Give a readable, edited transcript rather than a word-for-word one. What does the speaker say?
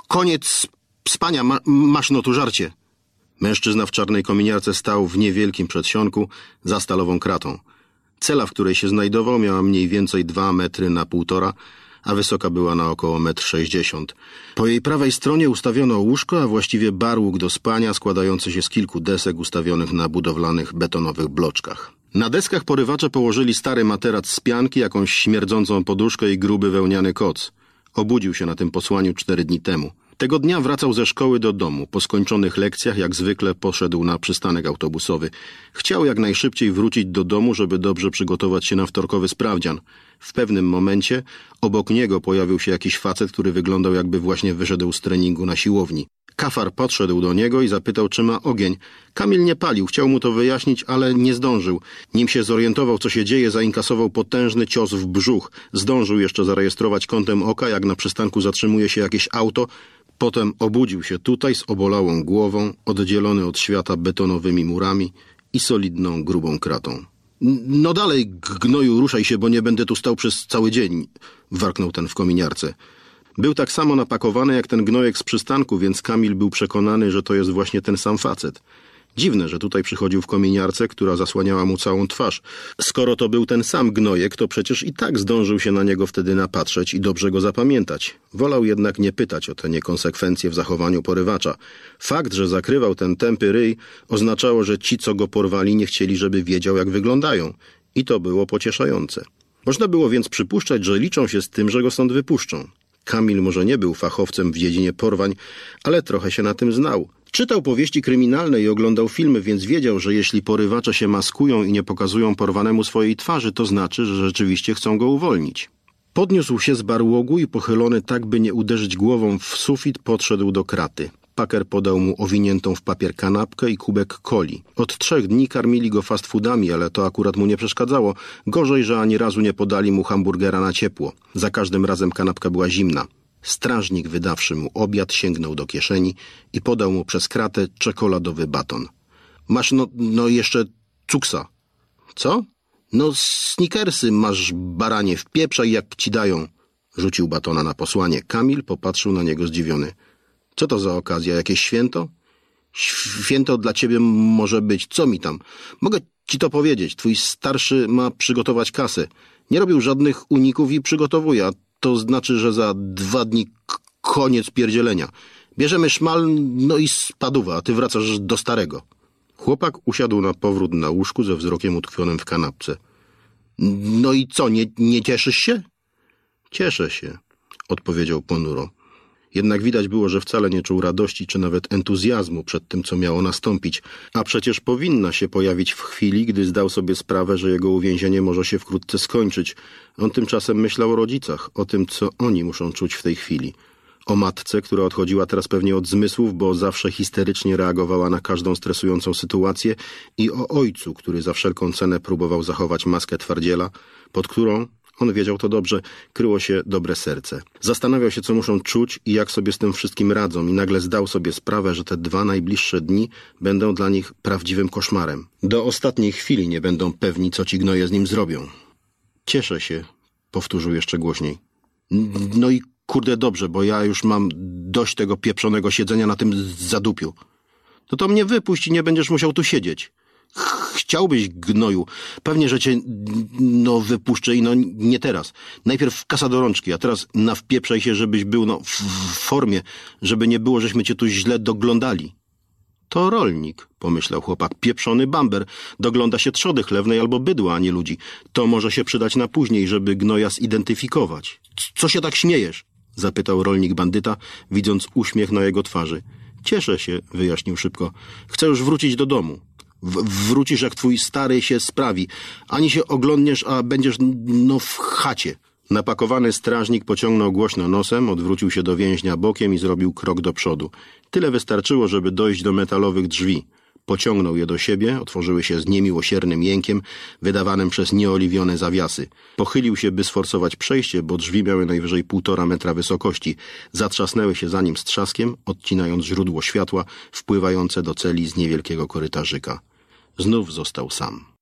Koniec spania, masz no tu żarcie. Mężczyzna w czarnej kominiarce stał w niewielkim przedsionku za stalową kratą. Cela, w której się znajdował, miała mniej więcej 2 metry na 1,5, a wysoka była na około 1,60 m. Po jej prawej stronie ustawiono łóżko, a właściwie barłuk do spania składający się z kilku desek ustawionych na budowlanych betonowych bloczkach. Na deskach porywacze położyli stary materac z pianki, jakąś śmierdzącą poduszkę i gruby wełniany koc. Obudził się na tym posłaniu 4 dni temu. Tego dnia wracał ze szkoły do domu. Po skończonych lekcjach, jak zwykle, poszedł na przystanek autobusowy. Chciał jak najszybciej wrócić do domu, żeby dobrze przygotować się na wtorkowy sprawdzian. W pewnym momencie obok niego pojawił się jakiś facet, który wyglądał, jakby właśnie wyszedł z treningu na siłowni. Kafar podszedł do niego i zapytał, czy ma ogień. Kamil nie palił, chciał mu to wyjaśnić, ale nie zdążył. Nim się zorientował, co się dzieje, zainkasował potężny cios w brzuch. Zdążył jeszcze zarejestrować kątem oka, jak na przystanku zatrzymuje się jakieś auto. Potem obudził się tutaj z obolałą głową, oddzielony od świata betonowymi murami i solidną, grubą kratą. No dalej, gnoju, ruszaj się, bo nie będę tu stał przez cały dzień, warknął ten w kominiarce. Był tak samo napakowany jak ten gnojek z przystanku, więc Kamil był przekonany, że to jest właśnie ten sam facet. Dziwne, że tutaj przychodził w kominiarce, która zasłaniała mu całą twarz. Skoro to był ten sam gnojek, to przecież i tak zdążył się na niego wtedy napatrzeć i dobrze go zapamiętać. Wolał jednak nie pytać o te niekonsekwencje w zachowaniu porywacza. Fakt, że zakrywał ten tępy ryj, oznaczało, że ci, co go porwali, nie chcieli, żeby wiedział, jak wyglądają. I to było pocieszające. Można było więc przypuszczać, że liczą się z tym, że go stąd wypuszczą. Kamil może nie był fachowcem w dziedzinie porwań, ale trochę się na tym znał. Czytał powieści kryminalne i oglądał filmy, więc wiedział, że jeśli porywacze się maskują i nie pokazują porwanemu swojej twarzy, to znaczy, że rzeczywiście chcą go uwolnić. Podniósł się z barłogu i pochylony tak, by nie uderzyć głową w sufit, podszedł do kraty. Paker podał mu owiniętą w papier kanapkę i kubek coli. Od 3 dni karmili go fast foodami, ale to akurat mu nie przeszkadzało. Gorzej, że ani razu nie podali mu hamburgera na ciepło. Za każdym razem kanapka była zimna. Strażnik, wydawszy mu obiad, sięgnął do kieszeni i podał mu przez kratę czekoladowy baton. Masz no jeszcze cuksa. Co? No Snickersy masz, baranie, wpieprzaj jak ci dają. Rzucił batona na posłanie. Kamil popatrzył na niego zdziwiony. Co to za okazja? Jakieś święto? Święto dla ciebie może być. Co mi tam? Mogę ci to powiedzieć. Twój starszy ma przygotować kasę. Nie robił żadnych uników i przygotowuje, a to znaczy, że za 2 dni koniec pierdzielenia. Bierzemy szmal, no i spaduwa, a ty wracasz do starego. Chłopak usiadł na powrót na łóżku ze wzrokiem utkwionym w kanapce. No i co, nie cieszysz się? Cieszę się, odpowiedział ponuro. Jednak widać było, że wcale nie czuł radości czy nawet entuzjazmu przed tym, co miało nastąpić, a przecież powinna się pojawić w chwili, gdy zdał sobie sprawę, że jego uwięzienie może się wkrótce skończyć. On tymczasem myślał o rodzicach, o tym, co oni muszą czuć w tej chwili. O matce, która odchodziła teraz pewnie od zmysłów, bo zawsze histerycznie reagowała na każdą stresującą sytuację, i o ojcu, który za wszelką cenę próbował zachować maskę twardziela, pod którą, on wiedział to dobrze, kryło się dobre serce. Zastanawiał się, co muszą czuć i jak sobie z tym wszystkim radzą, i nagle zdał sobie sprawę, że te 2 najbliższe dni będą dla nich prawdziwym koszmarem. Do ostatniej chwili nie będą pewni, co ci gnoje z nim zrobią. Cieszę się, powtórzył jeszcze głośniej. No i kurde dobrze, bo ja już mam dość tego pieprzonego siedzenia na tym zadupiu. No to mnie wypuść i nie będziesz musiał tu siedzieć. Chciałbyś, gnoju. Pewnie, że cię wypuszczę i nie teraz. Najpierw kasa do rączki, a teraz nawpieprzaj się, żebyś był w formie, żeby nie było, żeśmy cię tu źle doglądali. To rolnik, pomyślał chłopak. Pieprzony bamber. Dogląda się trzody chlewnej albo bydła, a nie ludzi. To może się przydać na później, żeby gnoja zidentyfikować. Co się tak śmiejesz? Zapytał rolnik bandyta, widząc uśmiech na jego twarzy. Cieszę się, wyjaśnił szybko. Chcę już wrócić do domu. Wrócisz, jak twój stary się sprawi. Ani się oglądniesz, a będziesz w chacie. Napakowany strażnik pociągnął głośno nosem, odwrócił się do więźnia bokiem i zrobił krok do przodu. Tyle wystarczyło, żeby dojść do metalowych drzwi. Pociągnął je do siebie, otworzyły się z niemiłosiernym jękiem, wydawanym przez nieoliwione zawiasy. Pochylił się, by sforsować przejście, bo drzwi miały najwyżej 1,5 metra wysokości. Zatrzasnęły się za nim z trzaskiem, odcinając źródło światła wpływające do celi z niewielkiego korytarzyka. Znów został sam.